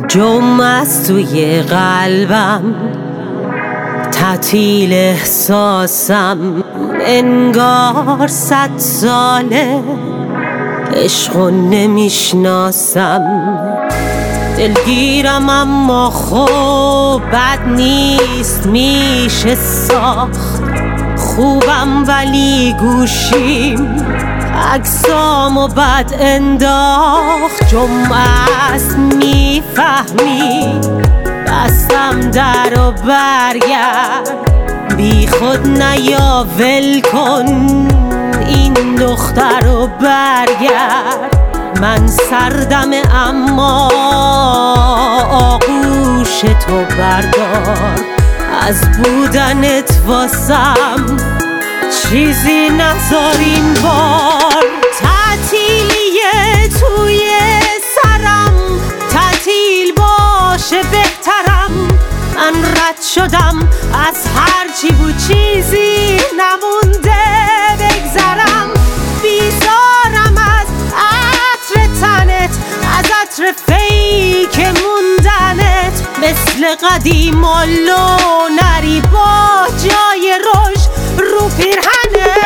جمع از توی قلبم، تعطیل احساسم، انگار 100 ساله عشقو نمیشناسم. دلگیرم اما خب بد نیست، میشه ساخت. خوبم ولی گوشیم عکسامو بد انداخت. جمعه است میفهمی، بستم در و برگرد. بی خود نیا ول کن این دختر رو برگرد. من سردم اما آغوش تو بردار. از بودنت واسم چیزی نذار این بار. تعطیلیه توی سرم، تعطیل باشه بهترم. من رد شدم از هرچی بود، چیزی نمونده بگذرم. بیزارم از عطر تنت، از عطر فیک موندنت. مثل قدیم و نری با جای روش رو پیرهنت.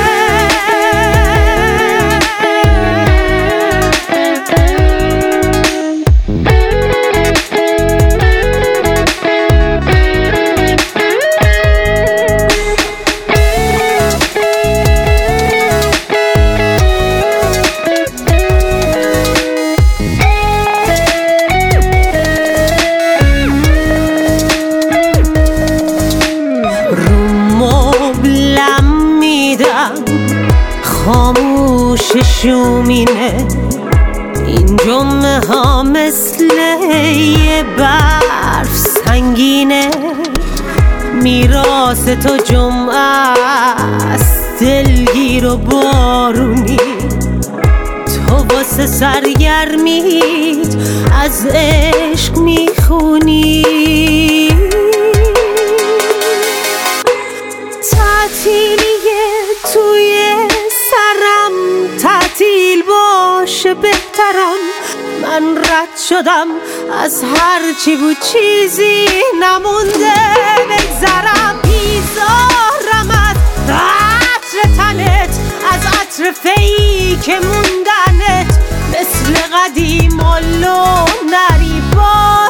خاموش شومینه این جمعه ها، مثل یه برف سنگینه. میراث تو جمعه است، دلگیر و بارونی. تو واسه سرگرمیت از عشق میخونی. تعطیلیه توی سرم، تعطیل باشه بهترم. من رد شدم از هرچی بود، چیزی نمونده بگذرم. بیزارم از عطر تنت، از عطر فیک موندنت. مثل قدیم و نری با